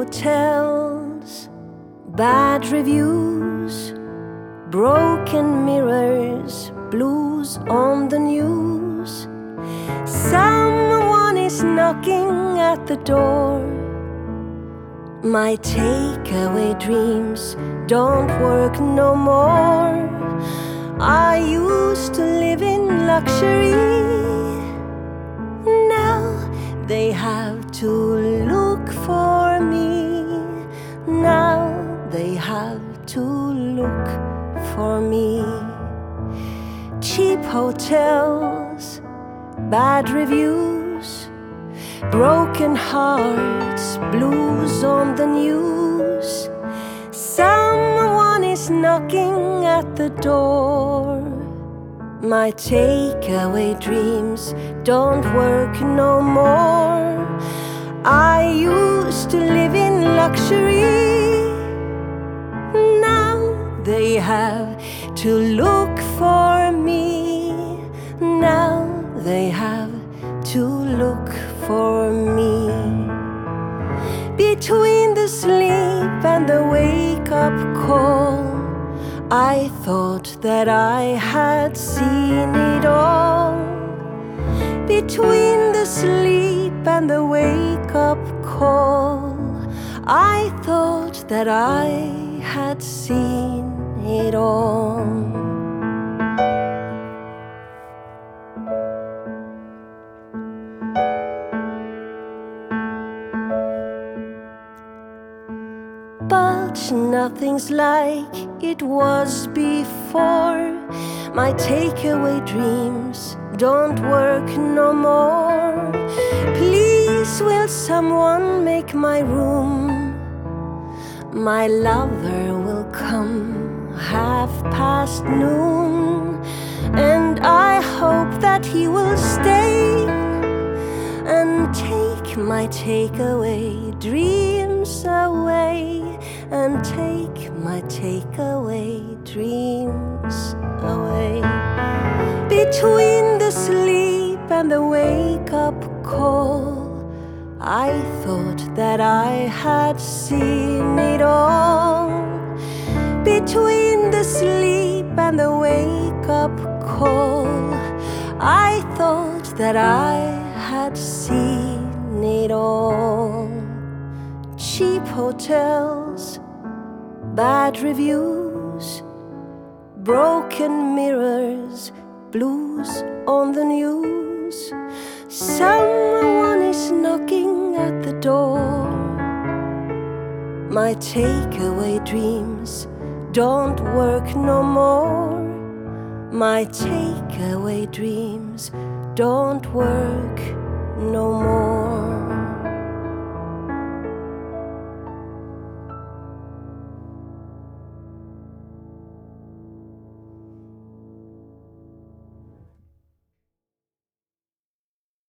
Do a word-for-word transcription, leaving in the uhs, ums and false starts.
hotels, bad reviews, broken mirrors, blues on the news. Someone is knocking at the door. My takeaway dreams don't work no more. I used to live in luxury. Now they have to look for me. Now they have to look for me. Cheap hotels, bad reviews, broken hearts, blues on the news. Someone is knocking at the door. My takeaway dreams don't work no more. I used to live in luxury. Now they have to look for me. Now they have to look for me. Between the sleep and the wake-up call, I thought that I had seen it all. Between the sleep and the wake-up call, I thought that I had seen it all. But nothing's like it was before. My takeaway dreams don't work no more. Please, will someone make my room? My lover will come half past noon, and I hope that he will stay and take my takeaway dreams away. And take my takeaway dreams away. Between the sleep and the wake-up call, I thought that I had seen it all. Between the sleep and the wake-up call, I thought that I had seen it all. Cheap hotels, bad reviews, broken mirrors, blues on the news. Someone is knocking at the door. My takeaway dreams don't work no more. My takeaway dreams don't work no more.